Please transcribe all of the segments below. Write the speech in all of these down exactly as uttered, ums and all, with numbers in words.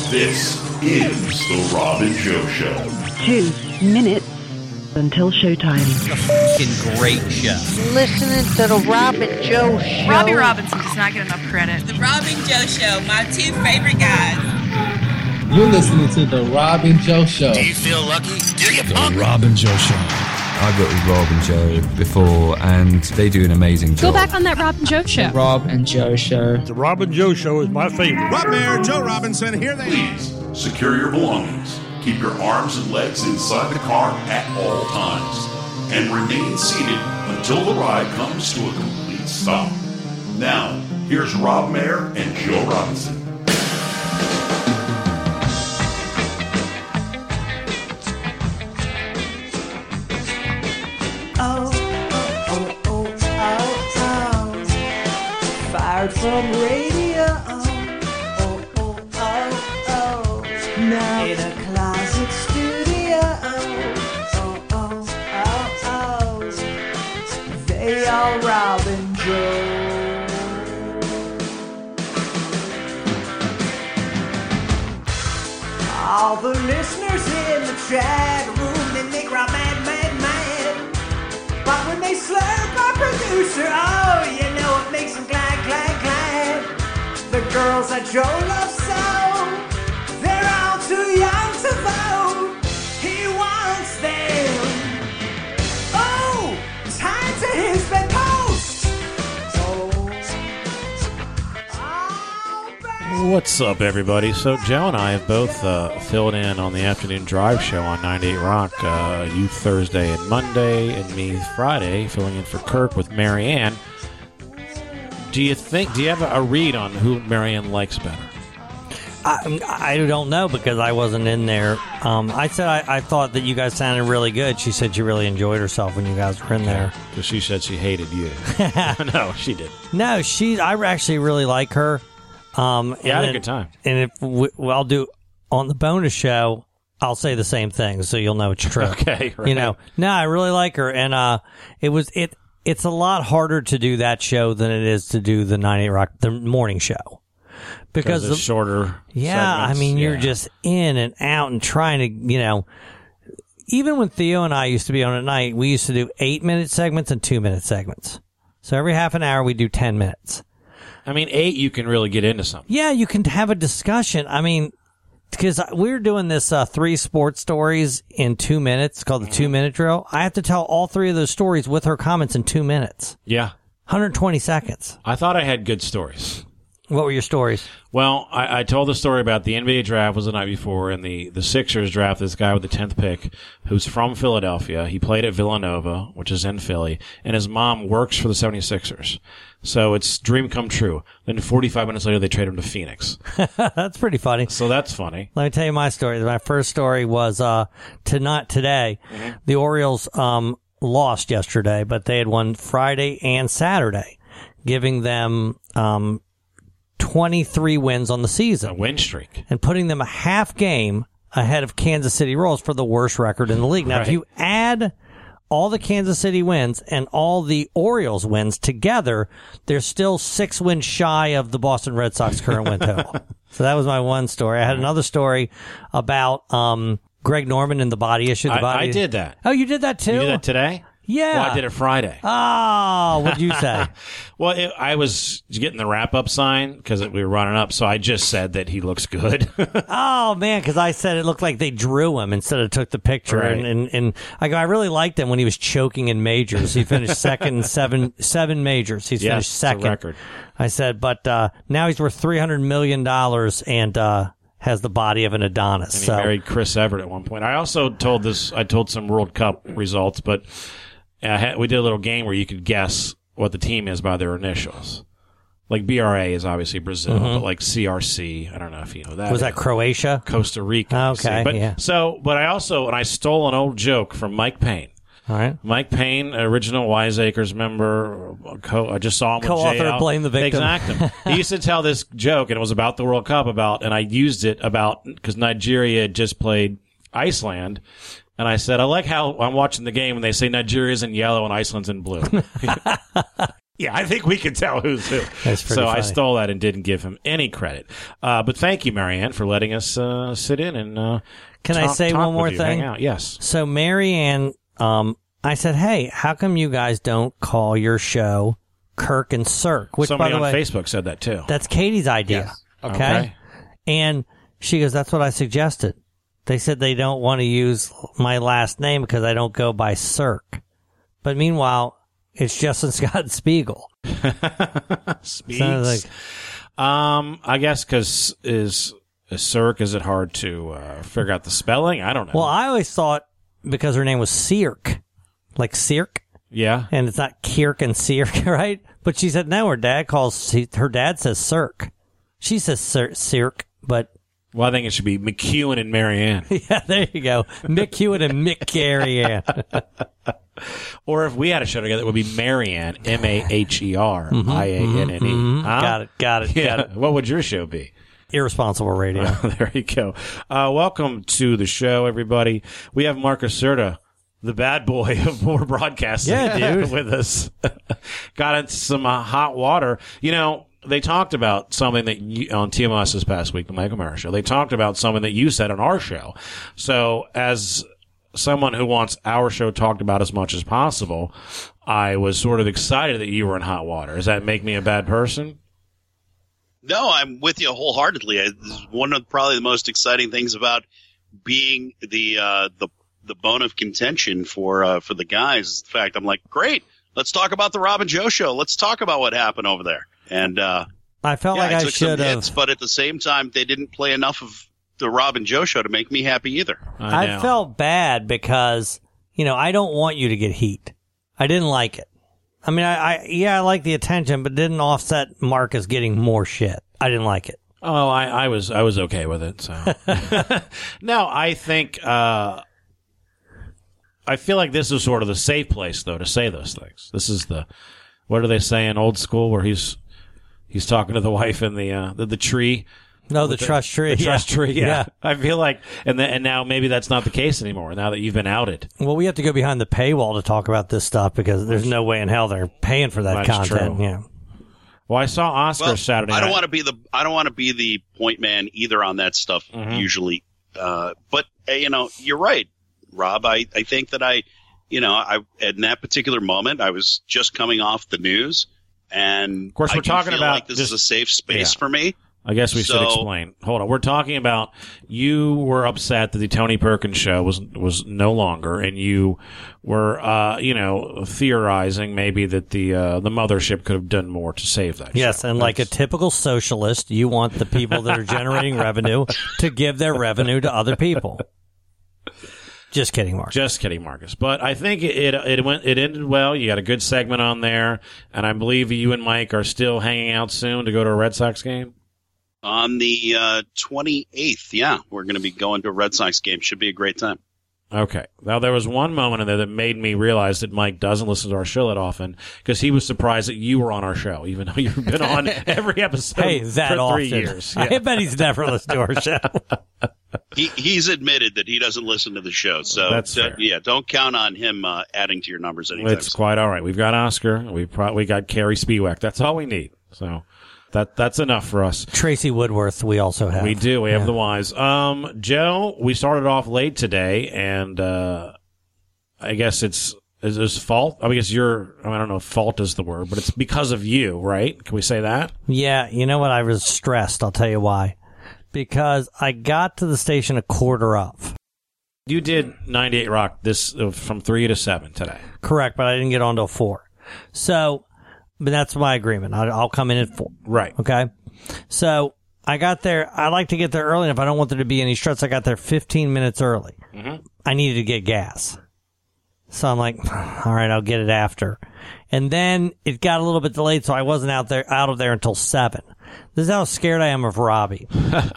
This is the Rob and Joe Show. Two minutes until showtime. A fucking great show. Listening to the Rob and Joe Show. Robbie Robinson does not get enough credit. The Rob and Joe Show, my two favorite guys. You're listening to the Rob and Joe Show. Do you feel lucky? Do you The Rob and Joe Show. I've worked with Rob and Joe before, and they do an amazing job. Go back on that Rob and Joe Show. The Rob and Joe Show. The Rob and Joe Show is my favorite. Rob Mayer, Joe Robinson, here they are. Please secure your belongings. Keep your arms and legs inside the car at all times. And remain seated until the ride comes to a complete stop. Now, here's Rob Mayer and Joe Robinson. From radio, oh, oh, oh, oh, now in a closet studio, oh, oh, oh, oh, they are Rob and Joe. All the listeners in the chat room, they make Rob mad, mad, mad. But when they slurp our producer, oh, you know it makes them glad, glad, glad. The girls that Joe loves so, they're all too young to vote. He wants them. Oh, tied to his bedpost. Oh, What's up, everybody? So Joe and I have both uh, filled in on the afternoon drive show on ninety-eight Rock. Uh, you Thursday and Monday, and me Friday, filling in for Kirk with Marianne. Do you think? Do you have a read on who Marianne likes better? I, I don't know because I wasn't in there. Um, I said I, I thought that you guys sounded really good. She said she really enjoyed herself when you guys were in there. Because she said she hated you. No, she did. No, she. I actually really like her. Um, yeah, I had then, a good time. And if we, well, I'll do on the bonus show, I'll say the same thing, so you'll know it's true. Okay, right. You know, no, I really like her, and uh, it was it. It's a lot harder to do that show than it is to do the ninety-eight Rock, the morning show, because it's the, shorter. Yeah, segments. I mean, yeah. you're just in and out and trying to, you know. Even when Theo and I used to be on at night, we used to do eight minute segments and two minute segments. So every half an hour we do ten minutes. I mean, eight you can really get into something. Yeah, you can have a discussion. I mean, because we're doing this uh, three sports stories in two minutes called the two minute drill. I have to tell all three of those stories with her comments in two minutes. Yeah. one hundred twenty seconds. I thought I had good stories. What were your stories? Well, I, I told the story about the N B A draft was the night before, and the, the Sixers draft this guy with the tenth pick who's from Philadelphia. He played at Villanova, which is in Philly, and his mom works for the seventy-sixers. So it's dream come true. Then forty-five minutes later, they trade him to Phoenix. That's pretty funny. So that's funny. Let me tell you my story. My first story was uh, to not today. Mm-hmm. The Orioles um, lost yesterday, but they had won Friday and Saturday, giving them um, twenty-three wins on the season. A win streak. And putting them a half game ahead of Kansas City Royals for the worst record in the league. Now, right. If you add all the Kansas City wins and all the Orioles wins together, they're still six wins shy of the Boston Red Sox current win total. So that was my one story. I had another story about um, Greg Norman and the body issue. The I, body I did that. Oh, you did that too? You did that today? Yeah. Well, I did it Friday. Oh, what'd you say? Well, it, I was getting the wrap-up sign because we were running up, so I just said that he looks good. Oh, man, because I said it looked like they drew him instead of took the picture. Right. And, and, and I go, I really liked him when he was choking in majors. He finished second in seven, seven majors. He's yes, finished second. It's a record. I said, but uh, now he's worth three hundred million dollars and uh, has the body of an Adonis. And he so. married Chris Everett at one point. I also told this, I told some World Cup results, but uh, we did a little game where you could guess what the team is by their initials. Like B R A is obviously Brazil, mm-hmm. but like C R C, I don't know if you know that. Was that Croatia? Costa Rica. Okay, but, yeah. So, but I also, and I stole an old joke from Mike Payne. All right. Mike Payne, original Wiseacres member, co- I just saw him with Co-author J L. of Blame the Victim. Exactly. He used to tell this joke, and it was about the World Cup, about, and I used it about, because Nigeria had just played Iceland, and I said, I like how I'm watching the game and they say Nigeria's in yellow and Iceland's in blue. Yeah, I think we can tell who's who. That's pretty so funny. I stole that and didn't give him any credit. Uh, but thank you, Marianne, for letting us uh, sit in and uh, Can I talk- say talk one more with you, thing? hang out. Yes. So Marianne, um, I said, hey, how come you guys don't call your show Kirk and Cirque? Which, Somebody by the on way, Facebook said that too. that's Katie's idea. Yes. Okay? Okay. And she goes, that's what I suggested. They said they don't want to use my last name because I don't go by Cirque. But meanwhile, it's Justin Scott Spiegel. Speaks. Sounds like, um, I guess because is, is Cirque, is it hard to uh, figure out the spelling? I don't know. well, I always thought because her name was Cirque, like Cirque, yeah. and it's not Kirk and Cirque, right? But she said, no, her dad calls, he, her dad says Cirque. She says Cir- Cirque, but Well, I think it should be McEwen and Marianne. yeah, there you go. Mick Hewitt and Mick Carrian. Or if we had a show together, it would be Marianne, M A H E R I A N N E. Mhm. Huh? Got it, got it, Yeah. got it. What would your show be? Irresponsible radio. There you go. Uh, welcome to the show, everybody. We have Marcus Serta, the bad boy of more broadcasting, Yeah, dude. with us. Got into some uh, hot water. You know, they talked about something that you, on T M S this past week, the Michael Mara show. They talked about something that you said on our show. So, as someone who wants our show talked about as much as possible, I was sort of excited that you were in hot water. Does that make me a bad person? No, I'm with you wholeheartedly. I, this is one of probably the most exciting things about being the uh, the the bone of contention for uh, for the guys. Is the fact I'm like, great, let's talk about the Rob and Joe show. Let's talk about what happened over there. And uh, I felt yeah, like I took some should hits, have. but at the same time, they didn't play enough of the Rob and Joe show to make me happy either. I, I felt bad because, you know, I don't want you to get heat. I didn't like it. I mean, I, I yeah, I like the attention, but didn't offset Marcus getting more shit. I didn't like it. Oh, I, I was I was okay with it. So no, I think uh, I feel like this is sort of the safe place though to say those things. This is the what do they say in old school where he's he's talking to the wife in the uh, the, the tree. No, the With trust tree. The trust Yeah. tree. Yeah. Yeah. I feel like, and then, and now maybe that's not the case anymore. Now that you've been outed, Well, we have to go behind the paywall to talk about this stuff because there's no way in hell they're paying for that That's content. true. Yeah. well, I saw Oscar Well, Saturday I don't night. want to be the I don't want to be the point man either on that stuff Mhm. usually. Uh, but uh, you know, you're right, Rob. I, I think that I, you know, I in that particular moment I was just coming off the news, and Of course, I we're do talking feel about like this just- is a safe space yeah. for me. I guess we should So- explain. Hold on. We're talking about you were upset that the Tony Perkins show was was no longer, and you were, uh, you know, theorizing maybe that the uh, the mothership could have done more to save that. Yes, show. and like a That's- typical socialist, you want the people that are generating revenue to give their revenue to other people. Just kidding, Mark. Just kidding, Marcus. But I think it it went it ended well. You got a good segment on there, and I believe you and Mike are still hanging out soon to go to a Red Sox game. On the uh, twenty-eighth, yeah, we're going to be going to a Red Sox game. Should be a great time. Okay. Now, there was one moment in there that made me realize that Mike doesn't listen to our show that often because he was surprised that you were on our show, even though you've been on every episode Hey, that for often. three years. I Yeah. bet he's never listened to our show. He he's admitted that he doesn't listen to the show, so That's uh, fair. yeah, don't count on him uh, adding to your numbers anytime. It's quite all right. We've got Oscar. We've pro- we got Carrie Spiewak. That's all we need. So that that's enough for us. Tracy Woodworth, we also have. We do. We have Yeah. the wise. Um, Joe, we started off late today, and uh, I guess it's is his fault. I guess you're. I, mean, I don't know if fault is the word, but it's because of you, right? Can we say that? Yeah, you know what? I was stressed. I'll tell you why. Because I got to the station a quarter of. You did ninety-eight Rock this uh, from three to seven today. Correct, but I didn't get on till four. So, but that's my agreement. I'll, I'll come in at four. Right. Okay. So I got there. I like to get there early enough. I don't want there to be any stress. I got there fifteen minutes early. Mm-hmm. I needed to get gas. So I'm like, all right, I'll get it after. And then it got a little bit delayed, so I wasn't out there out of there until seven. This is how scared I am of Robbie.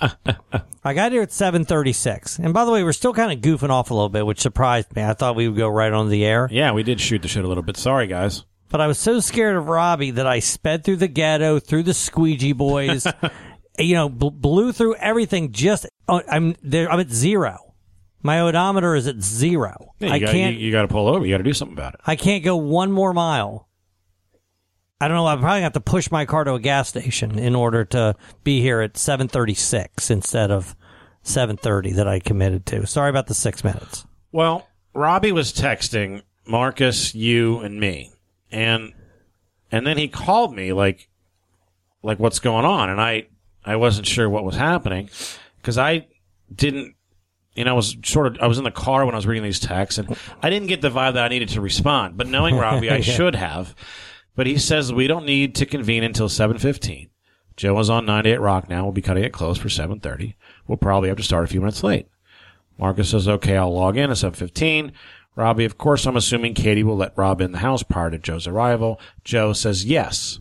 I got here at seven thirty-six. And by the way, we're still kind of goofing off a little bit, which surprised me. I thought we would go right on the air. Yeah, we did shoot the shit a little bit. Sorry, guys. But I was so scared of Robbie that I sped through the ghetto, through the squeegee boys, you know, bl- blew through everything. Just oh, I'm there. I'm at zero. My odometer is at zero. Yeah, you I got, can't. You, you got to pull over. You got to do something about it. I can't go one more mile. I don't know. I'm probably going to have to push my car to a gas station in order to be here at seven thirty-six instead of seven thirty that I committed to. Sorry about the six minutes. Well, Robbie was texting Marcus, you, and me, and and then he called me like, like what's going on, and I I wasn't sure what was happening because I didn't. You know, I was sort of I was in the car when I was reading these texts, and I didn't get the vibe that I needed to respond. But knowing Robbie, I Yeah. should have. But he says we don't need to convene until seven fifteen. Joe is on ninety-eight Rock now. We'll be cutting it close for seven thirty. We'll probably have to start a few minutes late. Marcus says, okay, I'll log in at seven fifteen. Robbie, of course, I'm assuming Katie will let Rob in the house prior to Joe's arrival. Joe says yes.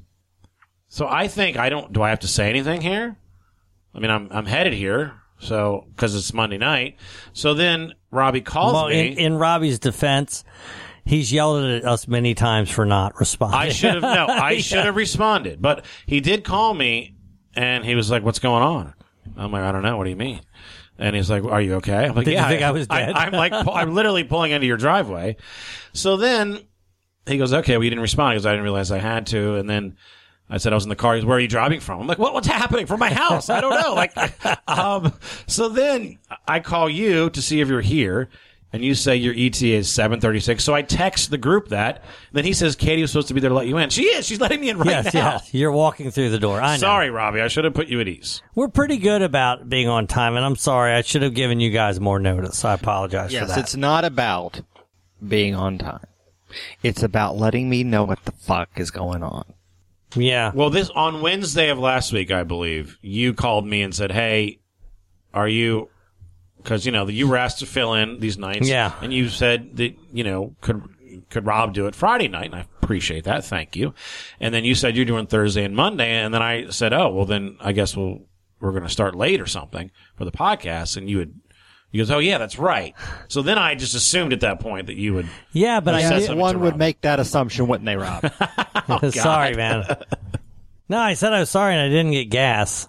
So I think I don't, do I have to say anything here? I mean, I'm I'm headed here, so, because it's Monday night. So then Robbie calls well, me. In, in Robbie's defense, he's yelled at us many times for not responding. I should have, no, I Yeah. should have responded. But he did call me, and he was like, what's going on? I'm like, I don't know. What do you mean? And he's like, are you okay? I'm like, Did you yeah. think I was dead? I, I'm like, pu- I'm literally pulling into your driveway. So then he goes, okay, well, you didn't respond. He goes, I didn't realize I had to. And then I said I was in the car. He goes, where are you driving from? I'm like, what, what's happening from my house? I don't know. Like, um, so then I call you to see if you're here. And you say your E T A is seven thirty-six. So I text the group that. Then he says Katie was supposed to be there to let you in. She is. She's letting me in right yes, now. yes. You're walking through the door. I know. Sorry, Robbie. I should have put you at ease. We're pretty good about being on time, and I'm sorry. I should have given you guys more notice. I apologize Yes, for that. it's not about being on time. It's about letting me know what the fuck is going on. Yeah. Well, this on Wednesday of last week, I believe, you called me and said, hey, are you... Because, you know, you were asked to fill in these nights. Yeah. And you said that, you know, could could Rob do it Friday night? And I appreciate that. Thank you. And then you said you're doing Thursday and Monday. And then I said, oh, well, then I guess we'll, we're going to start late or something for the podcast. And you would, you goes, oh, yeah, that's right. So then I just assumed at that point that you would. Yeah, but I said did- something One to would Rob. make that assumption, wouldn't they, Rob? Oh, sorry, God. man. No, I said I was sorry and I didn't get gas.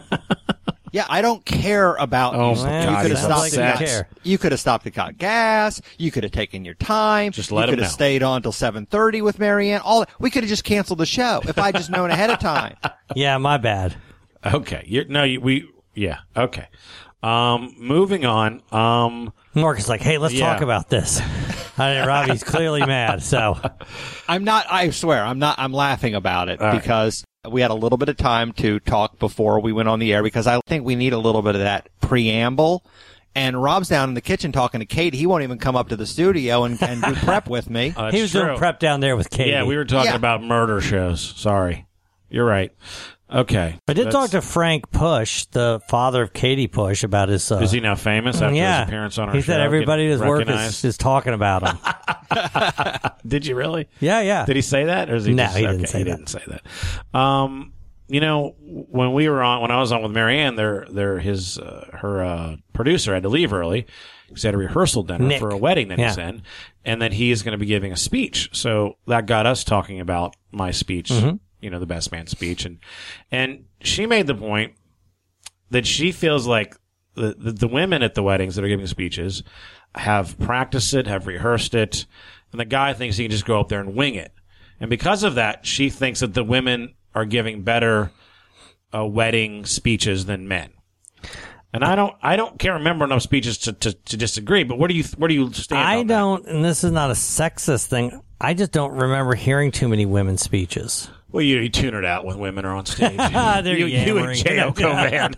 Yeah, I don't care about. Oh, you. my You God, could have he stopped sounds and got, care. You could have stopped and got gas. You could have taken your time. Just let you him could have know. stayed on till seven thirty with Marianne. All we could have just canceled the show if I just known ahead of time. Yeah, my bad. Okay. You're, no, you, we, yeah. Okay. Um, moving on. Um, Mark is like, hey, let's Yeah. talk about this. I mean, Robbie's clearly mad, so. I'm not. I swear, I'm not. I'm laughing about it All right. because we had a little bit of time to talk before we went on the air because I think we need a little bit of that preamble. And Rob's down in the kitchen talking to Katie. He won't even come up to the studio and, and do prep with me. uh, that's He was true. doing prep down there with Katie. Yeah, we were talking Yeah. about murder shows. Sorry. You're right. Okay. I did That's- talk to Frank Push, the father of Katie Push, about his. Uh, Is he now famous after yeah. his appearance on our he show? said everybody in his getting work is, recognized? is talking about him. Did you really? Yeah, yeah. Did he say that? Or is he No, just, he didn't okay, say he that. didn't say that. Um, you know, when we were on, when I was on with Marianne, their, their, his, uh, her, uh, producer had to leave early because he had a rehearsal dinner Nick. for a wedding that Yeah. he's in, and that he is going to be giving a speech. So that got us talking about my speech, Mm-hmm. you know, the best man speech. And, and she made the point that she feels like the, the, the women at the weddings that are giving speeches have practiced it, have rehearsed it, and the guy thinks he can just go up there and wing it. And because of that, she thinks that the women are giving better uh, wedding speeches than men. And I don't, I don't can't remember enough speeches to, to, to disagree. But where do you, where do you stand? I on that? don't, and this is not a sexist thing. I just don't remember hearing too many women's speeches. Well, you, you tune it out when women are on stage. They're you, you and yammering. J O man.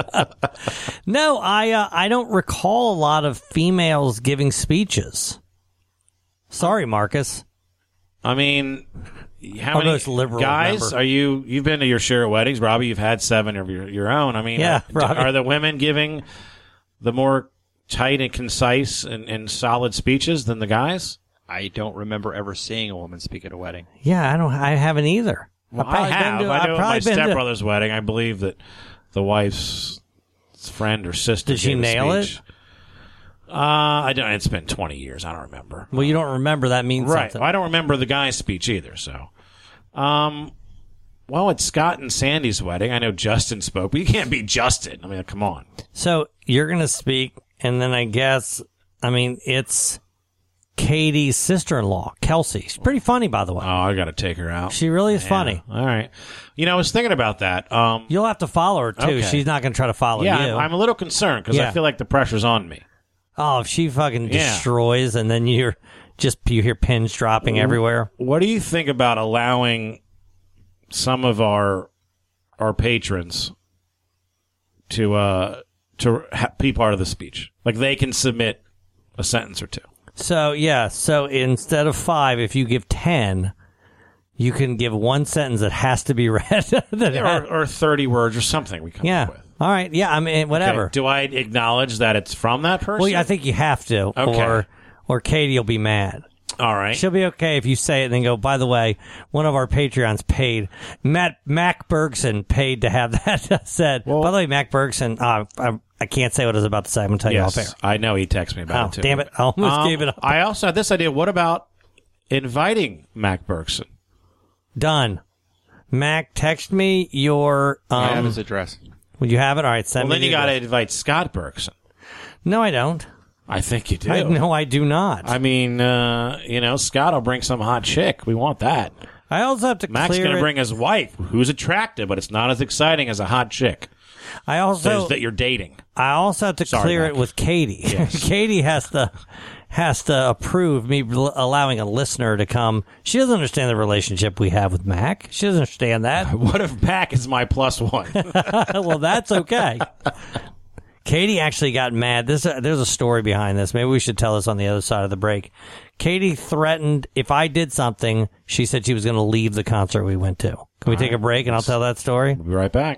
No, I uh, I don't recall a lot of females giving speeches. Sorry, Marcus. I mean, how Our many most liberal guys member. are you? You've been to your share of weddings, Robbie. You've had seven of your, your own. I mean, Yeah, are, Robbie. are the women giving the more tight and concise and, and solid speeches than the guys? I don't remember ever seeing a woman speak at a wedding. Yeah, I don't. I haven't either. Well, I've I probably been have. to- I I've know at my probably been to- stepbrother's wedding. I believe that the wife's friend or sister Did she gave a nail speech. Uh, I don't. It's been twenty years. I don't remember. Well, you don't remember. That means Right. something. Well, I don't remember the guy's speech either. So, um, well, at Scott and Sandy's wedding, I know Justin spoke, but you can't beat Justin. I mean, come on. So you're going to speak, and then I guess, I mean, it's Katie's sister-in-law, Kelsey. She's pretty funny, by the way. Oh, I got to take her out. She really is Yeah. funny. All right. You know, I was thinking about that. Um, You'll have to follow her, too. Okay. She's not going to try to follow yeah, you. I'm, I'm a little concerned because Yeah. I feel like the pressure's on me. Oh, if she fucking Yeah. destroys and then you're just, you hear pins dropping everywhere. What do you think about allowing some of our our patrons to uh, to ha- be part of the speech? Like they can submit a sentence or two. So, yeah, so instead of five, if you give ten, you can give one sentence that has to be read. that Yeah, or, or thirty words or something we come yeah. up with. All right. Yeah, I mean, whatever. Okay. Do I acknowledge that it's from that person? Well, I think you have to, Okay. or or Katie will be mad. All right. She'll be okay if you say it and then go, by the way, one of our Patreons paid, Matt Mac Bergson paid to have that said. By the way, Mac Bergson, uh, I, I can't say what I was about to say. I'm going to tell yes, you off air. I know he texted me about Oh, it too. damn it. I almost Um, gave it up. I also had this idea. What about inviting Mac Bergson? Done. Mac, text me your... Um, I have his address. Would you have it? All right, send Well, me then you the got to address. invite Scott Bergson. No, I don't. I think you do. I, no, I do not. I mean, uh, you know, Scott will bring some hot chick. We want that. I also have to Mac's clear going to it. bring his wife, who's attractive, but it's not as exciting as a hot chick I also that you're dating. I also have to Sorry, clear Mac. it with Katie. Yes. Katie has to has to approve me l- allowing a listener to come. She doesn't understand the relationship we have with Mac. She doesn't understand that. What if Mac is my plus one? Well, that's okay. Katie actually got mad. This, uh, there's a story behind this. Maybe we should tell this on the other side of the break. Katie threatened if I did something, she said she was going to leave the concert we went to. Can we take a break and I'll tell that story? We'll be right back.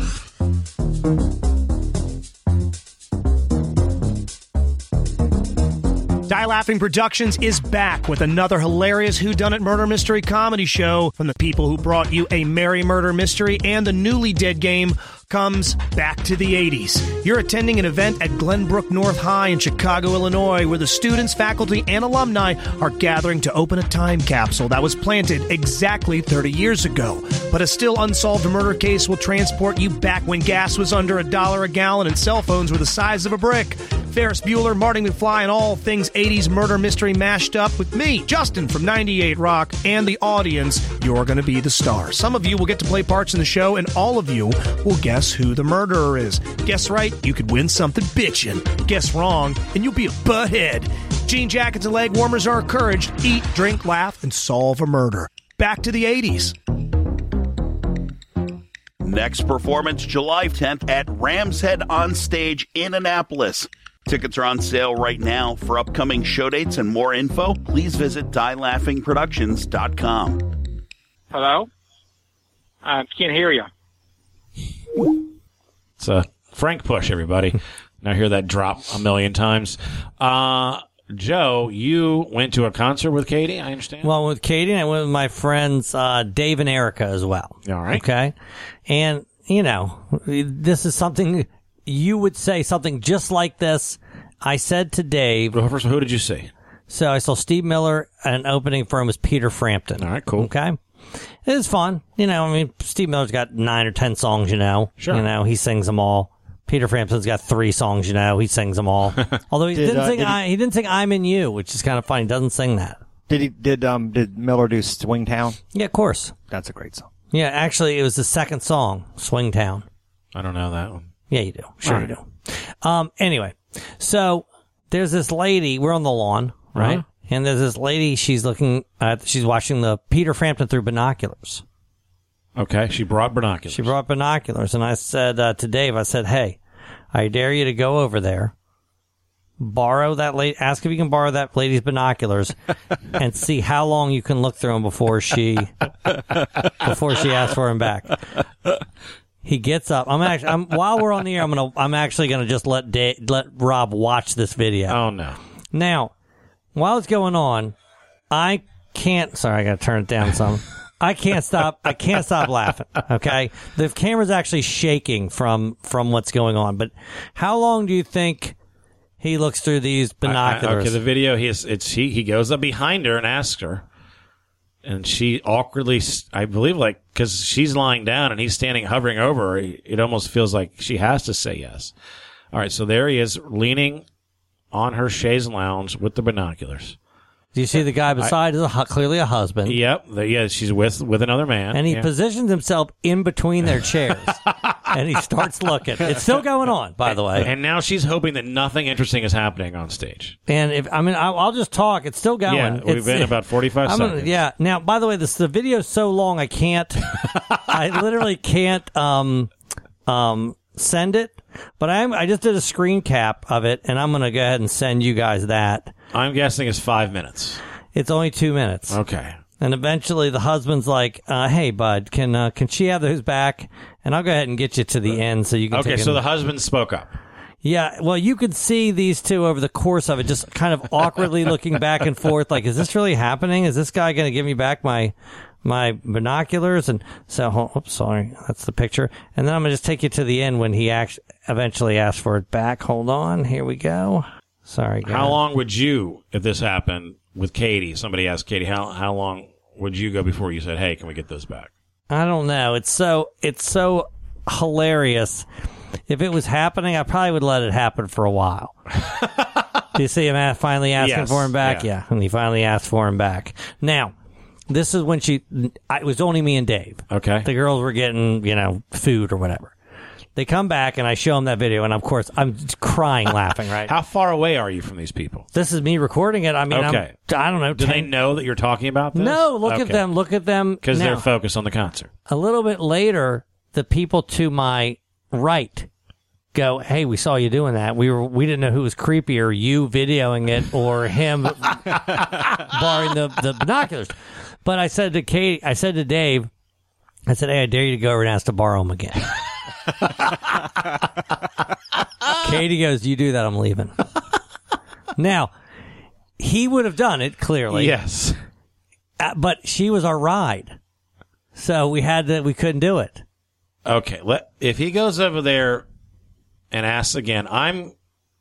Die Laughing Productions is back with another hilarious whodunit murder mystery comedy show from the people who brought you A Merry Murder Mystery and The Newly Dead Game comes back to the eighties. You're attending an event at Glenbrook North High in Chicago, Illinois, where the students, faculty, and alumni are gathering to open a time capsule that was planted exactly thirty years ago. But a still unsolved murder case will transport you back when gas was under a dollar a gallon and cell phones were the size of a brick. Ferris Bueller, Marty McFly, and all things eighties murder mystery mashed up with me, Justin from ninety-eight Rock, and the audience. You're going to be the star. Some of you will get to play parts in the show, and all of you will guess who the murderer is. Guess right, you could win something bitchin'. Guess wrong, and you'll be a butthead. Jean jackets and leg warmers are encouraged. Eat, drink, laugh, and solve a murder. Back to the eighties. Next performance, July tenth at Rams Head on Stage in Annapolis. Tickets are on sale right now. For upcoming show dates and more info, please visit die laughing productions dot com. Hello? I can't hear you. It's a Frank push, everybody. Now hear that drop a million times. Uh, Joe, you went to a concert with Katie, I understand? Well, with Katie, I went with my friends uh, Dave and Erica as well. All right. Okay. And, you know, this is something you would say something just like this. I said to Dave. Well, first of all, who did you see? So I saw Steve Miller, and opening for him was Peter Frampton. All right, cool. Okay. It was fun. You know, I mean, Steve Miller's got nine or ten songs, you know. Sure. You know, he sings them all. Peter Frampton's got three songs, you know. He sings them all. Although he Did, didn't uh, sing did he- I, he didn't sing I'm in You, which is kind of funny. He doesn't sing that. Did he? Did um? Did Miller do Swingtown? Yeah, of course. That's a great song. Yeah, actually, it was the second song, Swingtown. I don't know that one. Yeah, you do. Sure All you right. do. Um, anyway, so there's this lady. We're on the lawn, right? Uh-huh. And there's this lady. She's looking at. She's watching the Peter Frampton through binoculars. Okay, she brought binoculars. She brought binoculars, and I said uh, to Dave, I said, "Hey, I dare you to go over there, borrow that lady, ask if you can borrow that lady's binoculars, and see how long you can look through them before she before she asks for them back." He gets up. I'm actually. I'm, while we're on the air, I'm gonna. I'm actually gonna just let Dave, let Rob watch this video. Oh no! Now, while it's going on, I can't. Sorry, I gotta turn it down some. I can't stop. I can't stop laughing. Okay, the camera's actually shaking from from what's going on. But how long do you think he looks through these binoculars? I, I, okay, the video. He is, it's he. He goes up behind her and asks her, and she awkwardly, I believe, like because she's lying down and he's standing, hovering over her. It almost feels like she has to say yes. All right, so there he is, leaning on her chaise lounge with the binoculars. Do you see the guy beside is a, hu- clearly a husband? Yep. The, yeah, she's with with another man. And he yeah. positions himself in between their chairs. And he starts looking. It's still going on, by the way. And now she's hoping that nothing interesting is happening on stage. And if I mean, I'll, I'll just talk. It's still going. Yeah, we've it's, been about forty-five I'm seconds. Gonna, yeah. Now, by the way, this the video's so long I can't. I literally can't um um send it. But I am. I just did a screen cap of it, and I'm going to go ahead and send you guys that. I'm guessing it's five minutes. It's only two minutes. Okay. And eventually the husband's like, uh, hey, bud, can uh, can she have those back? And I'll go ahead and get you to the end so you can Okay, take so an- the husband spoke up. Yeah, well, you could see these two over the course of it just kind of awkwardly looking back and forth like, is this really happening? Is this guy going to give me back my my binoculars? And so, oh, oops, sorry, that's the picture. And then I'm going to just take you to the end when he act- eventually asked for it back. Hold on, here we go. Sorry, guys. How long would you, if this happened with Katie, somebody asked Katie, how how long would you go before you said, hey, can we get those back? I don't know. It's so it's so hilarious. If it was happening, I probably would let it happen for a while. Do you see him a- finally asking Yes, for him back? yeah. Yeah, and he finally asked for him back. Now, this is when she. It was only me and Dave. Okay. The girls were getting, you know, food or whatever. They come back and I show them that video, and of course I'm crying laughing. Right? How far away are you from these people? This is me recording it. I mean, Okay. I'm, I don't know. Do ten they know that you're talking about this? No, look at Okay. them. Look at them. Because now. they're focused on the concert. A little bit later, the people to my right go, hey, we saw you doing that. We were we didn't know who was creepier, you videoing it or him borrowing the, the binoculars. But I said to Kate, I said to Dave, I said, hey, I dare you to go over and ask to borrow them again. Katie goes, you do that, I'm leaving. Now, he would have done it, clearly. Yes. Uh, but she was our ride. So we had to, we couldn't do it. Okay. Let if he goes over there and asks again, I'm.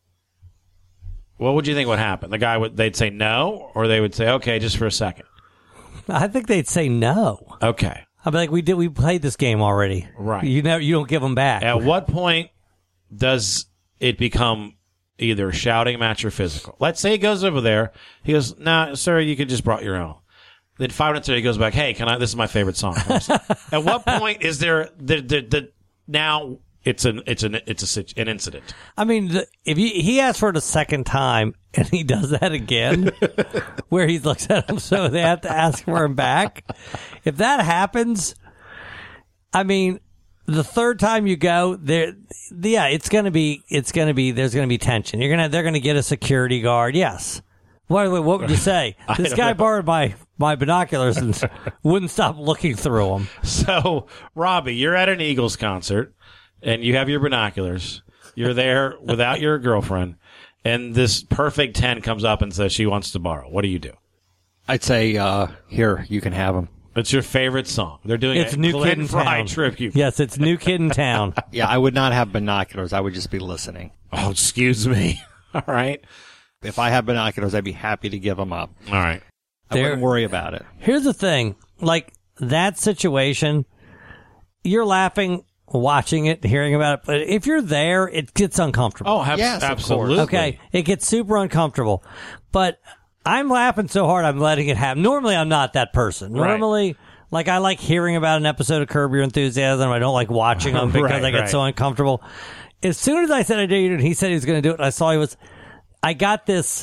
What would you think would happen? The guy would they'd say no, or they would say okay, just for a second. I think they'd say no. Okay. I'd be like, we did, we played this game already. Right. You never, you don't give them back. At what point does it become either shouting match or physical? Let's say he goes over there. He goes, nah, sir, you could just brought your own. Then five minutes later, he goes back, hey, can I, this is my favorite song. At what point is there, the, the, the, now it's an, it's an, it's a, sit- an incident. I mean, the, if he, he asks for it a second time and he does that again, where he looks at him so they have to ask for him back. If that happens, I mean, the third time you go there, yeah, it's going to be, it's going to be, there's going to be tension. You're going to, they're going to get a security guard. Yes. What, what would you say? This guy know. borrowed my, my binoculars and wouldn't stop looking through them. So, Robbie, you're at an Eagles concert and you have your binoculars. You're there without your girlfriend, and this perfect ten comes up and says she wants to borrow. What do you do? I'd say, uh, here, you can have them. It's your favorite song. They're doing it's a New Glenn Kid in Fry Town. tribute. Yes, it's New Kid in Town. Yeah, I would not have binoculars. I would just be listening. Oh, excuse me. All right. If I had binoculars, I'd be happy to give them up. All right. I there, wouldn't worry about it. Here's the thing. Like, that situation, you're laughing, watching it, hearing about it, but if you're there, it gets uncomfortable. Oh, ab- yes, absolutely. Okay, it gets super uncomfortable. But I'm laughing so hard I'm letting it happen. Normally, I'm not that person. Normally, right. like, I like hearing about an episode of Curb Your Enthusiasm. I don't like watching them because right, I get right. so uncomfortable. As soon as I said I did it, and he said he was going to do it, I saw he was... I got this,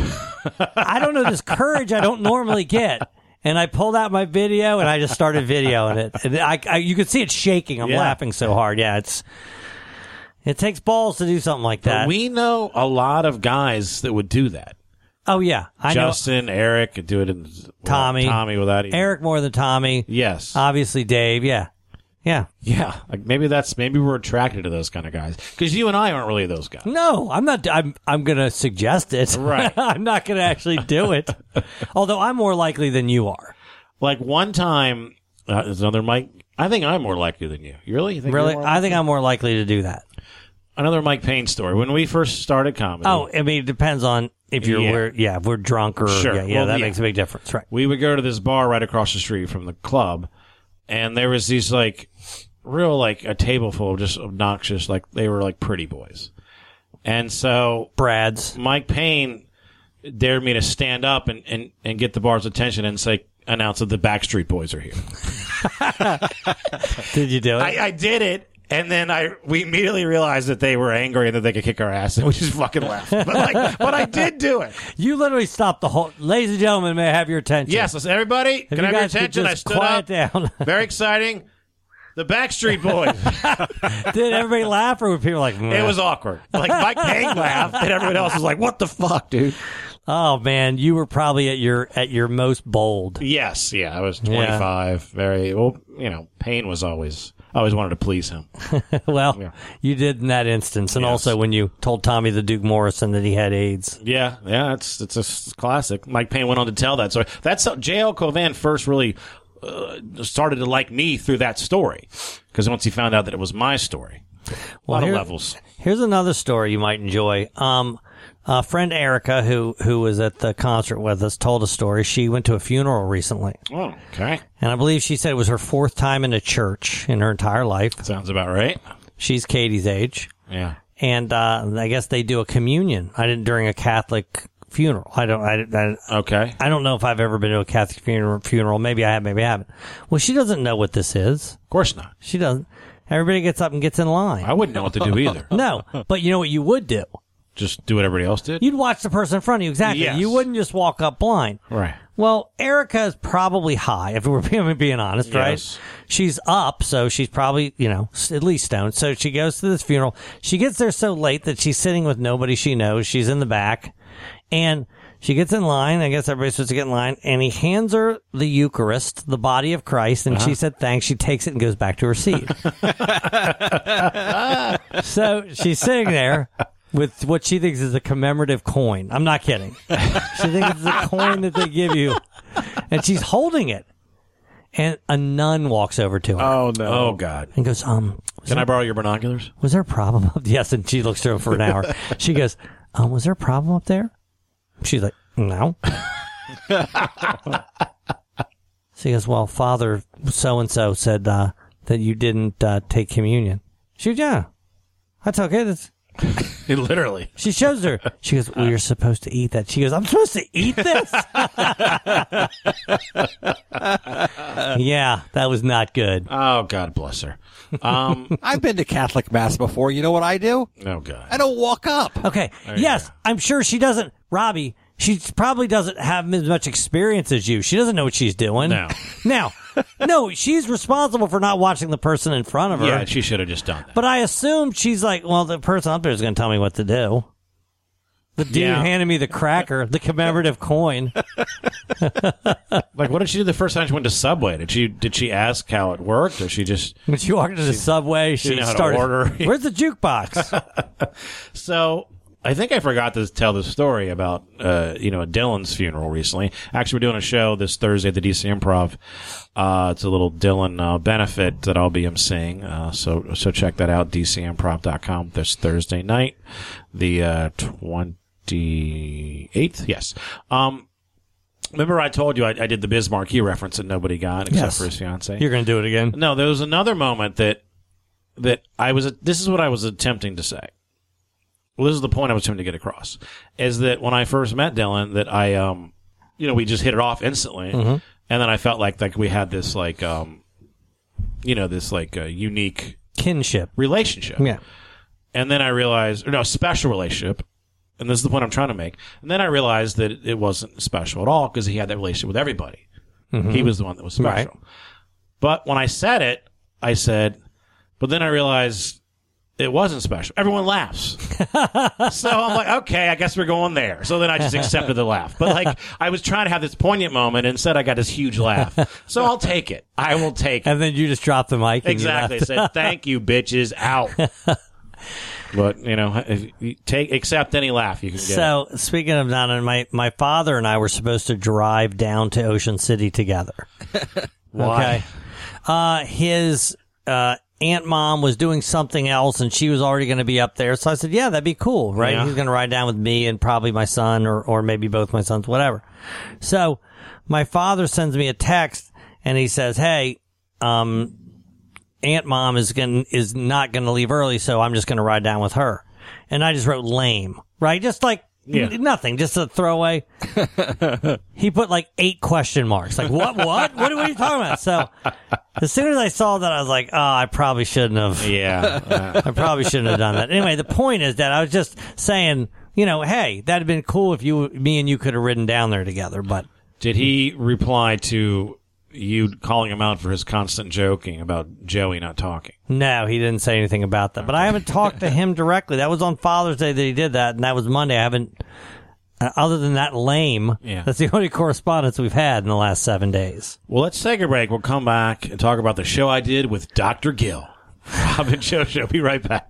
I don't know, this courage I don't normally get. And I pulled out my video and I just started videoing it. And I, I you could see it shaking. I'm yeah. laughing so hard. Yeah, it's it takes balls to do something like that. But we know a lot of guys that would do that. Oh, yeah. I Justin, know. Eric could do it. In, Tommy. Well, Tommy without even. Eric more than Tommy. Yes. Obviously Dave. Yeah. Yeah. Yeah. Like maybe that's, maybe we're attracted to those kind of guys. Because you and I aren't really those guys. No, I'm not, I'm, I'm going to suggest it. Right. I'm not going to actually do it. Although I'm more likely than you are. Like one time, uh, there's another Mike, I think I'm more likely than you. You really? You think really? More I think I'm more likely to do that. Another Mike Payne story. When we first started comedy. Oh, I mean, it depends on if you're, yeah, we're, yeah if we're drunk or, sure. yeah, yeah well, that yeah. makes a big difference. Right. We would go to this bar right across the street from the club, and there was these like, real like a table full of just obnoxious, like they were like pretty boys. And so Brad's Mike Payne dared me to stand up and, and, and get the bar's attention and say, announce that the Backstreet Boys are here. Did you do it? I, I did it. And then I we immediately realized that they were angry and that they could kick our ass, and we just fucking laughed. But like, but I did do it. You literally stopped the whole. Ladies and gentlemen, may I have your attention? Yes, I said, everybody, If can you I have your guys could attention? I just stood quiet up. down. Very exciting. The Backstreet Boys. Did everybody laugh, or were people like? Meh? It was awkward. Like Mike Payne laughed, and everyone else was like, "What the fuck, dude?" Oh man, you were probably at your at your most bold. Yes, yeah, I was twenty-five. Yeah. Very well, you know. Payne was always. I always wanted to please him. Well, yeah. You did in that instance, and Yes. also when you told Tommy the Duke Morrison that he had AIDS. Yeah, yeah, it's it's a classic. Mike Payne went on to tell that story. That's how J L. Covan first really uh, started to like me through that story, because once he found out that it was my story, a Well, lot here- of levels. Here's another story you might enjoy. Um, a friend Erica, who who was at the concert with us, told a story. She went to a funeral recently. Oh, okay. And I believe she said it was her fourth time in a church in her entire life. Sounds about right. She's Katie's age. Yeah. And uh, I guess they do a communion. I didn't during a Catholic funeral. I don't. I, I, okay. I don't know if I've ever been to a Catholic funeral. Funeral. Maybe I have. Maybe I haven't. Well, she doesn't know what this is. Of course not. She doesn't. Everybody gets up and gets in line. I wouldn't know what to do either. No, but you know what you would do? Just do what everybody else did? You'd watch the person in front of you. Exactly. Yes. You wouldn't just walk up blind. Right. Well, Erica is probably high, if we're being, being honest, right? Yes. She's up, so she's probably, you know, at least stoned. So she goes to this funeral. She gets there so late that she's sitting with nobody she knows. She's in the back. And she gets in line. I guess everybody's supposed to get in line. And he hands her the Eucharist, the body of Christ. And Uh-huh. she said thanks. She takes it and goes back to her seat. So she's sitting there with what she thinks is a commemorative coin. I'm not kidding. She thinks it's a coin that they give you. And she's holding it. And a nun walks over to her. Oh, no. Oh, God. And goes, um... Can I borrow your binoculars? Was there a problem up Yes, and she looks through him for an hour. She goes, um, was there a problem up there? She's like, no. She goes, well, Father so-and-so said uh, that you didn't uh, take communion. She goes, yeah. That's okay. That's... Literally. She shows her. She goes, well, you're supposed to eat that. She goes, I'm supposed to eat this? Yeah, that was not good. Oh, God bless her. Um, I've been to Catholic Mass before. You know what I do? Oh, God. I don't walk up. Okay. Yes, I'm sure she doesn't. Robbie, she probably doesn't have as much experience as you. She doesn't know what she's doing. No. Now, no, she's responsible for not watching the person in front of her. Yeah, she should have just done that. But I assume she's like, well, the person up there is going to tell me what to do. The dude Yeah. handed me the cracker, the commemorative coin. Like, what did she do the first time she went to Subway? Did she did she ask how it worked, or she just... When she walked into the subway, she she, didn't know how to started, order. where's the jukebox? So, I think I forgot to tell the story about, uh, you know, Dylan's funeral recently. Actually, we're doing a show this Thursday at the D C Improv. Uh, it's a little Dylan uh, benefit that I'll be emceeing. Uh, so, so check that out, d c improv dot com this Thursday night, the uh, twenty-eighth. Yes. Um, remember I told you I, I did the Biz Marquee reference that nobody got except Yes. for his fiance? You're going to do it again? No, there was another moment that that I was. This is what I was attempting to say. Well, this is the point I was trying to get across, is that when I first met Dylan, that I, um, you know, we just hit it off instantly, Mhm. and then I felt like like we had this like, um, you know, this like uh, unique kinship relationship. Yeah. And then I realized, or no, special relationship, and this is the point I'm trying to make. And then I realized that it wasn't special at all because he had that relationship with everybody. Mhm. He was the one that was special. Right. But when I said it, I said, but then I realized it wasn't special. Everyone laughs. So I'm like, okay, I guess we're going there. So then I just accepted the laugh. But like, I was trying to have this poignant moment, and instead I got this huge laugh. So I'll take it. I will take it. And then you just dropped the mic. And Exactly. You left. Said, thank you, bitches, out. But, you know, if you take accept any laugh you can get. So, speaking of Donna, my, my father and I were supposed to drive down to Ocean City together. Why? Okay. Uh, his uh, aunt mom was doing something else, and she was already going to be up there. So I said, yeah, that'd be cool, right? Yeah. He's going to ride down with me and probably my son or, or maybe both my sons, whatever. So my father sends me a text, and he says, hey, um, Aunt Mom is going is not going to leave early, so I'm just going to ride down with her. And I just wrote lame, right? Just like, Yeah. N- nothing, just a throwaway. He put like eight question marks. Like, what, what? What are you talking about? So as soon as I saw that, I was like, oh, I probably shouldn't have. Yeah. Uh, I probably shouldn't have done that. Anyway, the point is that I was just saying, you know, hey, that'd have been cool if you, me and you could have ridden down there together, but. Did he reply to you calling him out for his constant joking about Joey not talking? No, he didn't say anything about that. But I haven't talked to him directly. That was on Father's Day that he did that, and that was Monday. I haven't, uh, other than that lame, Yeah. that's the only correspondence we've had in the last seven days. Well, let's take a break. We'll come back and talk about the show I did with Doctor Gill. Rob and Joe Show. Be right back.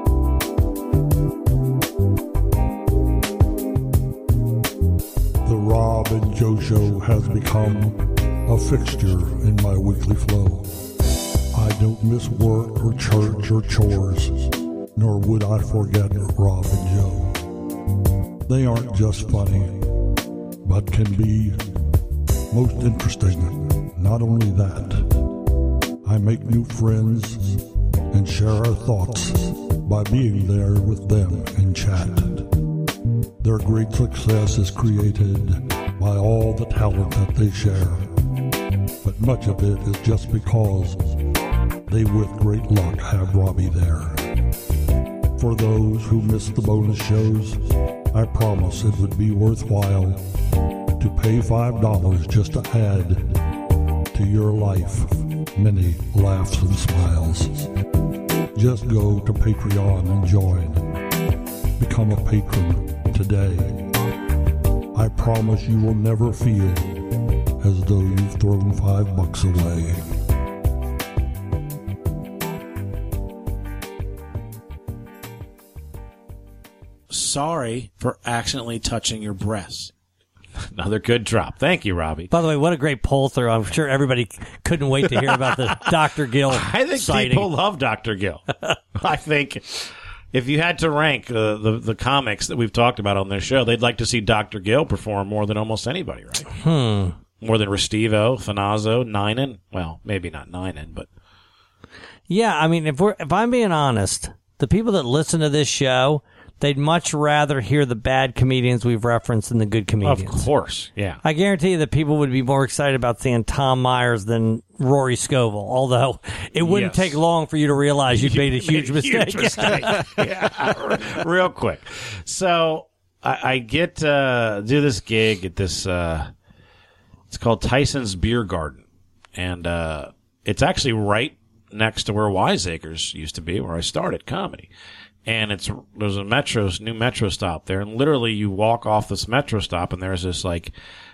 The Rob and Joe Show has become a fixture in my weekly flow. I don't miss work or church or chores, nor would I forget Rob and Joe. They aren't just funny, but can be most interesting. Not only that, I make new friends and share our thoughts by being there with them in chat. Their great success is created by all the talent that they share. But much of it is just because they with great luck have Robbie there. For those who miss the bonus shows, I promise it would be worthwhile to pay five dollars just to add to your life many laughs and smiles. Just go to Patreon and join. Become a patron today. I promise you will never feel as though you've thrown five bucks away. Sorry for accidentally touching your breasts. Another good drop. Thank you, Robbie. By the way, what a great pull through. I'm sure everybody couldn't wait to hear about the Doctor Gill I think sighting. people love Doctor Gill. I think if you had to rank uh, the, the comics that we've talked about on this show, they'd like to see Doctor Gill perform more than almost anybody, right? Hmm. More than Restivo, Finazzo, Ninen. Well, maybe not Ninen, but Yeah, I mean, if we're if I'm being honest, the people that listen to this show, they'd much rather hear the bad comedians we've referenced than the good comedians. Of course, yeah. I guarantee you that people would be more excited about seeing Tom Myers than Rory Scovel, although it wouldn't Yes. take long for you to realize you'd made a huge mistake. Huge mistake. Yeah, real quick. So I, I get uh, do this gig at this. Uh, it's called Tyson's Beer Garden, and uh, it's actually right next to where Wiseacres used to be, where I started comedy. And it's there's a metro, new metro stop there, and literally you walk off this metro stop, and there's this like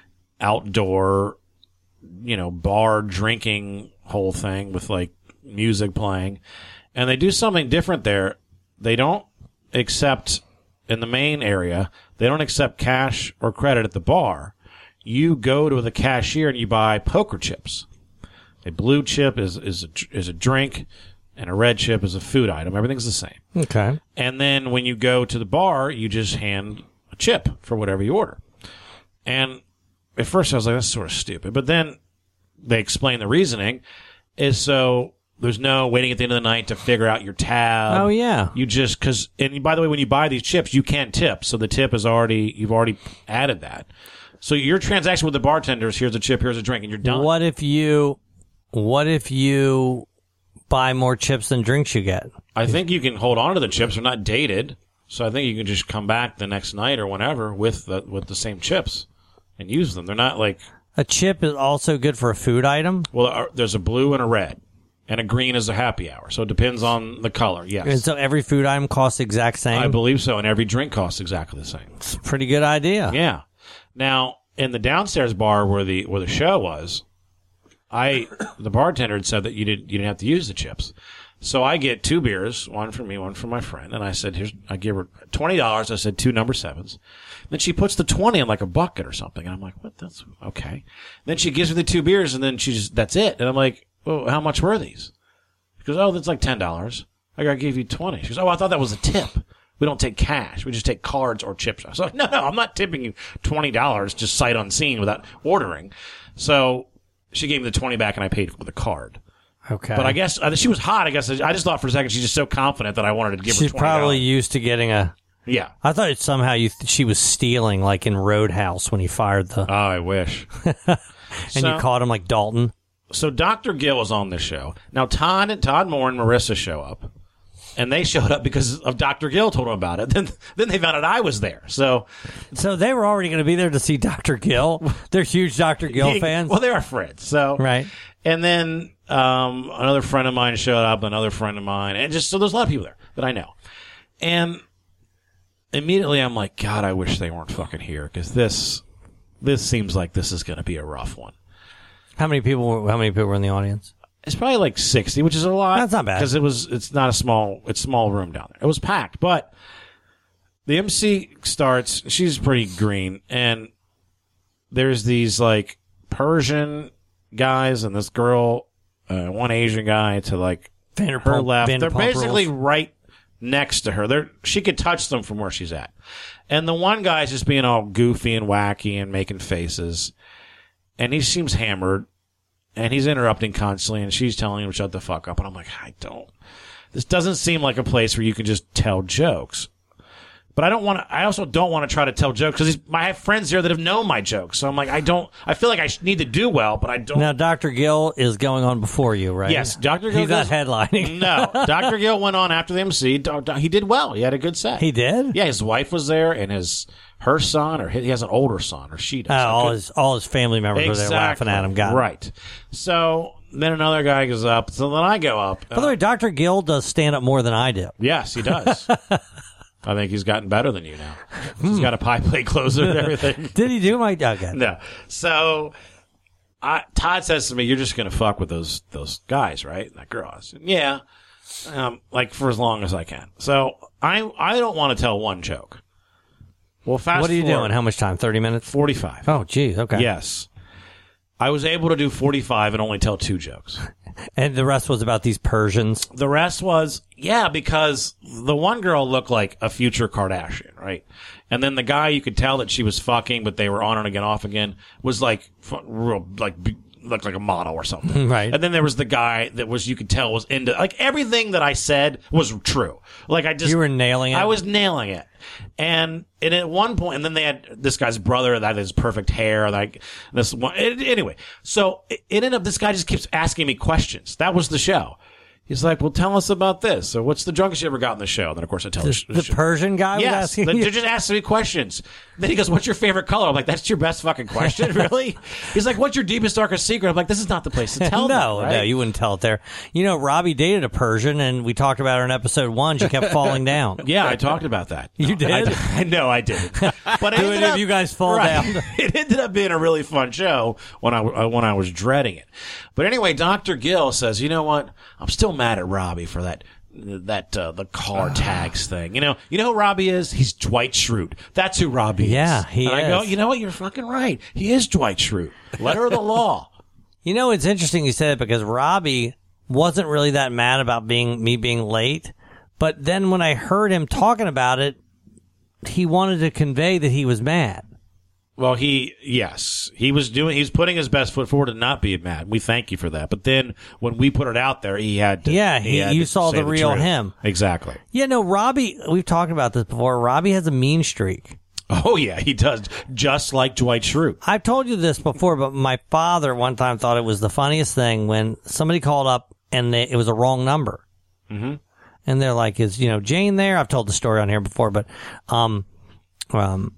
outdoor, you know, bar drinking whole thing with like music playing, and they do something different there. They don't accept in the main area. They don't accept cash or credit at the bar. You go to the cashier and you buy poker chips. A blue chip is is a, is a drink. And a red chip is a food item. Everything's the same. Okay. And then when you go to the bar, you just hand a chip for whatever you order. And at first I was like, that's sort of stupid. But then they explain the reasoning is so there's no waiting at the end of the night to figure out your tab. Oh, yeah. You just, because, and by the way, when you buy these chips, you can't tip. So the tip is already, you've already added that. So your transaction with the bartender is here's a chip, here's a drink, and you're done. What if you, what if you buy more chips than drinks you get? I think you can hold on to the chips. They're not dated. So I think you can just come back the next night or whenever with the, with the same chips and use them. They're not like... A chip is also good for a food item? Well, uh, there's a blue and a red. And a green is a happy hour. So it depends on the color, yes. And so every food item costs the exact same? I believe so. And every drink costs exactly the same. It's a pretty good idea. Yeah. Now, in the downstairs bar where the where the show was, I the bartender had said that you didn't you didn't have to use the chips. So I get two beers, one for me, one for my friend, and I said, "Here's." I give her twenty dollars. I said two number sevens. Then she puts the twenty in like a bucket or something, and I'm like, "What? That's okay." Then she gives me the two beers, and then she just that's it. And I'm like, "Well, how much were these?" She goes, "Oh, that's like ten dollars." I go, "I gave you twenty." She goes, "Oh, I thought that was a tip. We don't take cash. We just take cards or chips." I was like, "No, no, I'm not tipping you twenty dollars just sight unseen without ordering." So she gave me the twenty back, and I paid with a card. Okay. But I guess uh, she was hot. I guess I just thought for a second she's just so confident that I wanted to give She's her twenty dollars. probably used to getting a Yeah. I thought it somehow you th- she was stealing, like in Roadhouse when he fired the. Oh, I wish. and So- you caught him like Dalton. So Doctor Gill was on this show. Now Todd and Todd Moore and Marissa show up, and they showed up because of Doctor Gill told them about it. Then then they found out I was there. So So they were already going to be there to see Doctor Gill. They're huge Doctor Gill fans. Well, they are friends. So right. And then um, another friend of mine showed up, another friend of mine, and just so there's a lot of people there that I know. And immediately I'm like, God, I wish they weren't fucking here because this this seems like this is going to be a rough one. How many people? Were, how many people were in the audience? It's probably like sixty, which is a lot. That's not bad because it was. It's not a small. It's a small room down there. It was packed, but the M C starts. She's pretty green, and there's these like Persian guys and this girl, uh, one Asian guy to like Vanderpump, her left. Vanderpump They're basically rules. right next to her. They're she could touch them from where she's at, and the one guy's just being all goofy and wacky and making faces. And he seems hammered, and he's interrupting constantly, and she's telling him to shut the fuck up. And I'm like, I don't. This doesn't seem like a place where you can just tell jokes. But I don't want to. I also don't want to try to tell jokes because I have friends here that have known my jokes. So I'm like, I don't. I feel like I need to do well, but I don't. Now, Doctor Gill is going on before you, right? Yes, Doctor Gill. He's not goes- headlining. No, Doctor Gill went on after the M C. Doc- Doc- He did well. He had a good set. He did? Yeah, his wife was there, and his her son, or he has an older son, or she does. Uh, I all couldn't- his all his family members were there laughing at him. Got it. right. So then another guy goes up. So then I go up. By the way, Doctor Gill does stand up more than I do. Yes, he does. I think he's gotten better than you now. He's got a pie plate closer and everything. Did he do my? Okay. No. So I, Todd says to me, "You're just going to fuck with those those guys, right?" And that girl. I said, "Yeah, um, like for as long as I can." So I I don't want to tell one joke. Well, fast What are you forward, doing? How much time? Thirty minutes. forty-five. Oh, geez. Okay. Yes. I was able to do forty-five and only tell two jokes. And the rest was about these Persians. The rest was, yeah, because the one girl looked like a future Kardashian, right? And then the guy, you could tell that she was fucking, but they were on and again, off again, was like, fu- real, like, be- looked like a model or something. Right. And then there was the guy that was, you could tell was into, like, everything that I said was true. Like, I just. You were nailing it? I was nailing it. And, and at one point, and then they had this guy's brother that had his perfect hair, like this one. It, anyway, so it, it ended up, this guy just keeps asking me questions. That was the show. He's like, well, tell us about this. So what's the drunkest you ever got in the show? And then, of course, I tell The, sh- the sh- Persian guy was Yes, asking they you? they're just asking me questions. Then he goes, what's your favorite color? I'm like, that's your best fucking question, really? He's like, what's your deepest, darkest secret? I'm like, this is not the place to tell no, them, right? no, you wouldn't tell it there. You know, Robbie dated a Persian, and we talked about her in episode one. She kept falling down. Yeah, I talked about that. You did? I, I know I didn't. But it Do ended any of up- you guys fall right. down? It ended up being a really fun show when I uh, when I was dreading it. But anyway, Doctor Gill says, you know what? I'm still mad at Robbie for that that uh, the car tags thing. You know, you know who Robbie is? He's Dwight Schrute. That's who Robbie is. Yeah, he and I go, is. you know what? You're fucking right. He is Dwight Schrute. Letter of the law. You know, it's interesting you said it because Robbie wasn't really that mad about being me being late. But then when I heard him talking about it, he wanted to convey that he was mad. Well, he, yes, he was doing, he's putting his best foot forward to not be mad. We thank you for that. But then when we put it out there, he had to. Yeah, he- had you to saw say the real truth. him. Exactly. Yeah, no, Robbie, we've talked about this before. Robbie has a mean streak. Oh, yeah, he does. Just like Dwight Schrute. I've told you this before, but my father one time thought it was the funniest thing when somebody called up and they, it was a wrong number. Mm-hmm. And they're like, is, you know, Jane there? I've told the story on here before, but, um, um,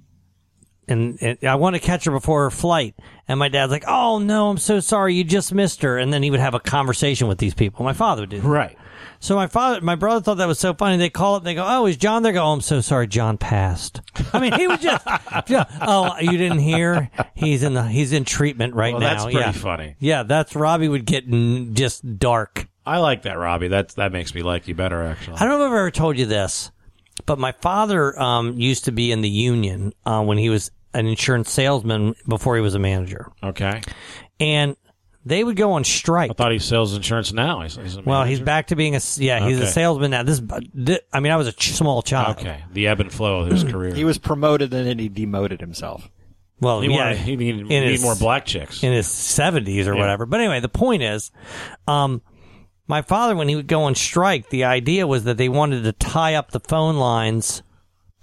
and, and I want to catch her before her flight. And my dad's like, oh, no, I'm so sorry. You just missed her. And then he would have a conversation with these people. My father did. Right. So my father, my brother thought that was so funny. They call up, they go, oh, is John there? Go, oh, I'm so sorry. John passed. I mean, he was just, just oh, you didn't hear? He's in the, he's in treatment right Well, now. that's pretty yeah. funny. Yeah, that's Robbie would get n- just dark. I like that, Robbie. That's, that makes me like you better, actually. I don't know if I've ever told you this, but my father um, used to be in the union uh, when he was an insurance salesman before he was a manager. Okay. And they would go on strike. I thought he sells insurance now. He's, he's a Well, manager? he's back to being a yeah. He's Okay. a salesman now. This, this, I mean, I was a ch- small child. Okay. The ebb and flow of his career. He was promoted and then he demoted himself. Well, He yeah, wanted- he needed- in he needed his- more black chicks. in his seventies or Yeah. whatever. But anyway, the point is, um, my father, when he would go on strike, the idea was that they wanted to tie up the phone lines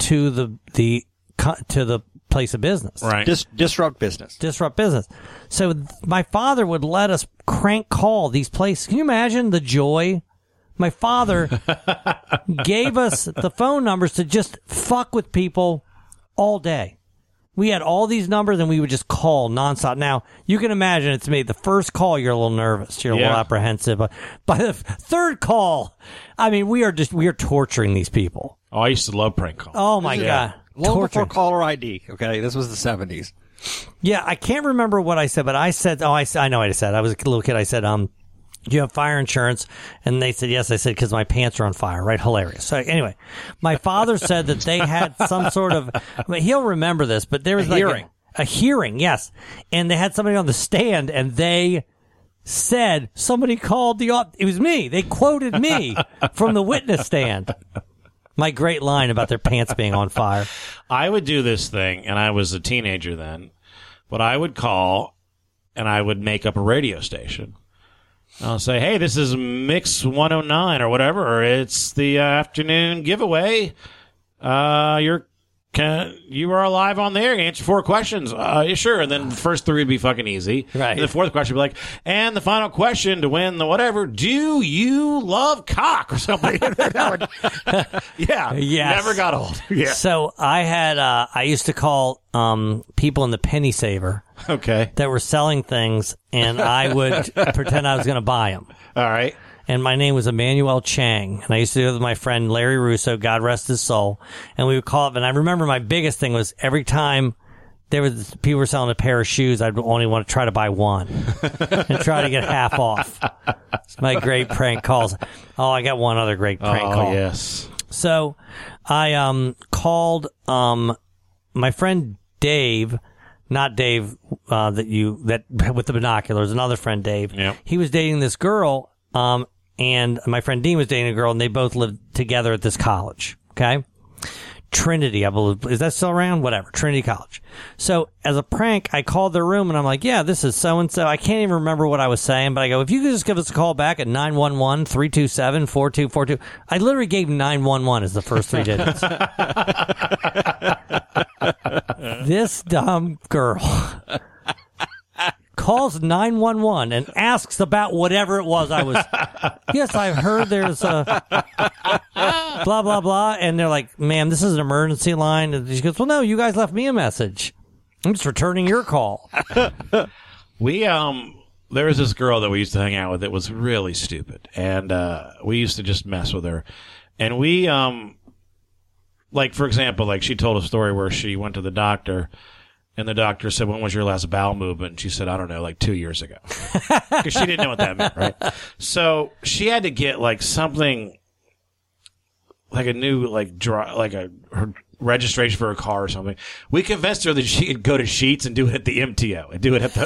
to the the to the place of business. Right. Dis- disrupt business. Disrupt business. So th- my father would let us crank call these places. Can you imagine the joy? My father gave us the phone numbers to just fuck with people all day. We had all these numbers and we would just call nonstop. Now, you can imagine it's me. The first call, you're a little nervous. You're a Yeah. little apprehensive. But by the third call, I mean, we are just, we are torturing these people. Oh, I used to love prank calls. Oh, my Yeah. God. Long Torture. before caller I D. Okay, this was the seventies. Yeah, I can't remember what I said, but I said, oh, I, I know what I said. I was a little kid. I said, um, do you have fire insurance? And they said, yes. I said, because my pants are on fire, right? Hilarious. So anyway, my father said that they had some sort of, I mean, he'll remember this, but there was A like hearing. A, a hearing, yes. And they had somebody on the stand and they said, somebody called the, op- it was me. They quoted me from the witness stand. My great line about their pants being on fire. I would do this thing, and I was a teenager then, but I would call and I would make up a radio station. I'll say, hey, this is Mix one oh nine or whatever, or it's the uh, afternoon giveaway. Uh, you're can, you are live on there. Answer four questions. Uh, yeah, sure. And then the first three would be fucking easy. Right. And the fourth question would be like, and the final question to win the whatever, do you love cock or something? Yeah. Yes. Never got old. Yeah. So I had, uh, I used to call um, people in the penny saver Okay. that were selling things, and I would pretend I was going to buy them. All right. And my name was Emmanuel Chang, and I used to do it with my friend Larry Russo, God rest his soul. And we would call up, and I remember my biggest thing was every time there was people were selling a pair of shoes, I'd only want to try to buy one and try to get half off. It's my great prank calls. Oh, I got one other great prank Oh, call. yes. So I um called um my friend Dave, not Dave uh, that you that with the binoculars, another friend Dave. Yep. He was dating this girl, um, and my friend Dean was dating a girl, and they both lived together at this college. Okay. Trinity, I believe. Is that still around? Whatever. Trinity College. So as a prank, I called their room and I'm like, yeah, this is so-and-so. I can't even remember what I was saying, but I go, if you could just give us a call back at nine one one, three two seven, four two four two. I literally gave nine one one as the first three digits. This dumb girl calls nine one one and asks about whatever it was I was. Yes, I've heard there's a blah, blah, blah. And they're like, ma'am, this is an emergency line. And she goes, well, no, you guys left me a message. I'm just returning your call. We, um, there was this girl that we used to hang out with that was really stupid. And, uh, we used to just mess with her. And we, um, like, for example, like she told a story where she went to the doctor and the doctor said, when was your last bowel movement? And she said, I don't know, like two years ago. Because she didn't know what that meant, right? So she had to get like something, like a new, like, dry, like a her registration for a car or something. We convinced her that she could go to Sheetz and do it at the M T O and do it at the.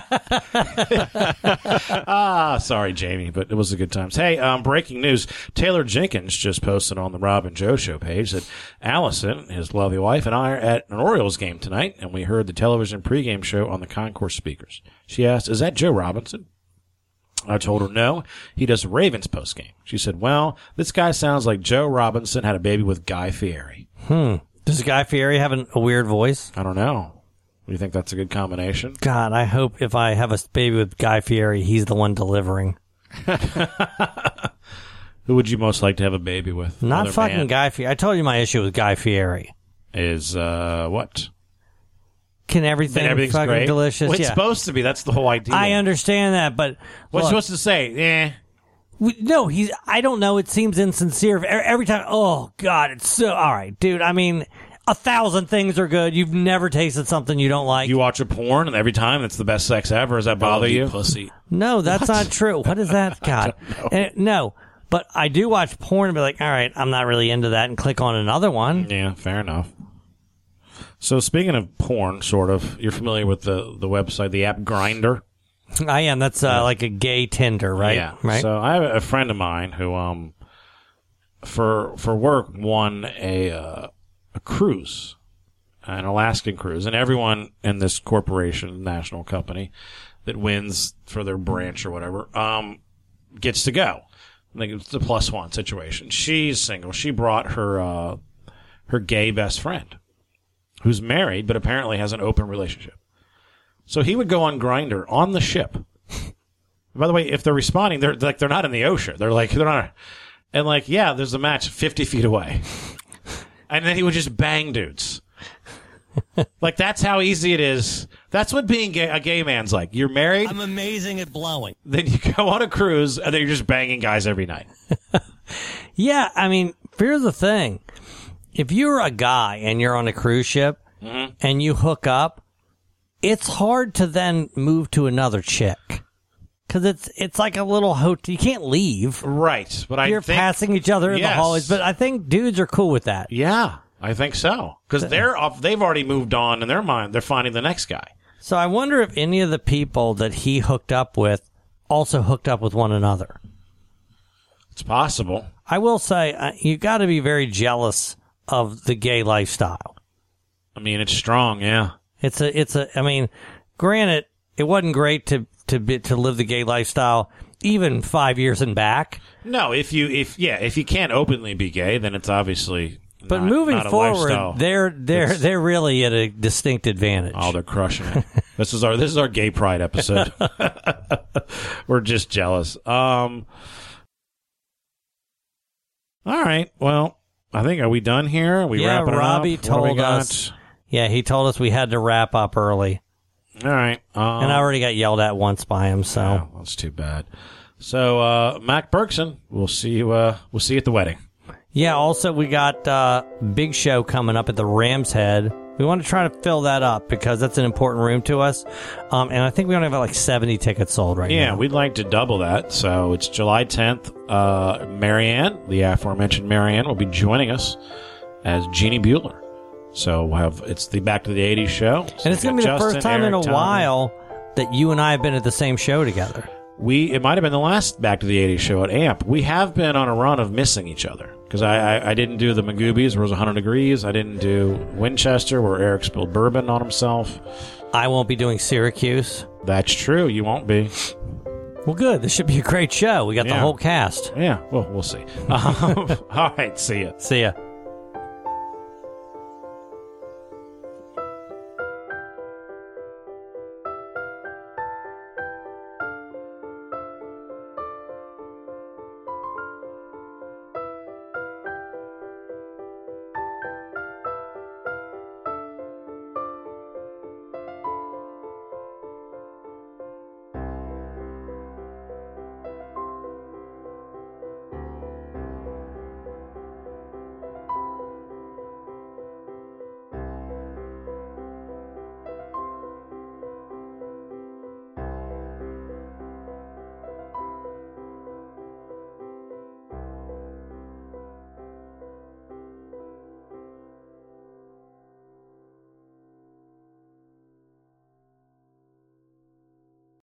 Ah, sorry, Jamie, but it was a good times. Hey, um, breaking news: Taylor Jenkins just posted on the Rob and Joe Show page that Allison, his lovely wife, and I are at an Orioles game tonight, and we heard the television pregame show on the concourse speakers. She asked, "Is that Joe Robinson?" I told her no, he does Ravens postgame. She said, well, this guy sounds like Joe Robinson had a baby with Guy Fieri. Hmm. Does Guy Fieri have an, a weird voice? I don't know. Do you think that's a good combination? God, I hope if I have a baby with Guy Fieri, he's the one delivering. Who would you most like to have a baby with? Not Another fucking man? Guy Fieri. I told you my issue with Guy Fieri. Is, uh, what? Can everything That everything's fucking great? delicious? Well, it's yeah. supposed to be. That's the whole idea. I understand that, but What's look, supposed to say? Eh. we, no, he's. I don't know. It seems insincere every, every time. Oh God, it's so all right, dude. I mean, a thousand things are good. You've never tasted something you don't like. You watch a porn and every time it's the best sex ever. Does that bother you? Pussy. No, that's What? not true. What is that? God, Eh, no. But I do watch porn and be like, all right, I'm not really into that, and click on another one. Yeah, fair enough. So speaking of porn, sort of, you're familiar with the, the website, the app Grindr? I am. That's uh, like a gay Tinder, right? Yeah. Right. So I have a friend of mine who, um, for for work, won a uh, a cruise, an Alaskan cruise, and everyone in this corporation, national company, that wins for their branch or whatever, um, gets to go. Like it's a plus one situation. She's single. She brought her uh, her gay best friend, who's married but apparently has an open relationship. So he would go on Grindr on the ship. By the way, if they're responding, they're like they're not in the ocean. They're like they're not, and like yeah, there's a match fifty feet away, and then he would just bang dudes. Like that's how easy it is. That's what being gay, a gay man's like. You're married. I'm amazing at blowing. Then you go on a cruise, and then you're just banging guys every night. Yeah, I mean, here's the thing: if you're a guy and you're on a cruise ship mm-hmm. and you hook up, it's hard to then move to another chick. Because it's it's like a little hotel. You can't leave. Right. But I You're think, passing each other in yes. the hallways. But I think dudes are cool with that. Yeah, I think so. Because they're off, they've already moved on in their mind. They're finding the next guy. So I wonder if any of the people that he hooked up with also hooked up with one another. It's possible. I will say, uh, you got to be very jealous of the gay lifestyle. I mean, it's strong, yeah. It's a, it's a, I mean, granted, it wasn't great to, to be, to live the gay lifestyle even five years and back. No, if you, if, yeah, if you can't openly be gay, then it's obviously But not, moving not a forward, lifestyle. they're, they're, It's- they're really at a distinct advantage. Oh, they're crushing it. This is our, this is our gay pride episode. We're just jealous. Um, all right. Well, I think, are we done here? Are we yeah, wrapping Robbie it up? What do we told got? us. Yeah, he told us we had to wrap up early. All right. Um, And I already got yelled at once by him, so. yeah, that's too bad. So, uh, Mac Berkson, we'll see you, uh, we'll see you at the wedding. Yeah, also we got uh big show coming up at the Ram's Head. We want to try to fill that up because that's an important room to us. Um, and I think we only have like seventy tickets sold right Yeah, now. we'd like to double that. So it's July tenth. Uh, Marianne, the aforementioned Marianne, will be joining us as Jeannie Bueller. So we'll have, it's the Back to the eighties show. So And it's going to be the first time in a while that you and I have been at the same show together. We it might have been the last Back to the eighties show at A M P. We have been on a run of missing each other because I, I I didn't do the Magoobies where it was one hundred degrees. I didn't do Winchester where Eric spilled bourbon on himself. I won't be doing Syracuse. That's true. You won't be. Well, good. This should be a great show. We got the Yeah. whole cast. Yeah. Well, we'll see. Um, all right. See ya. See ya.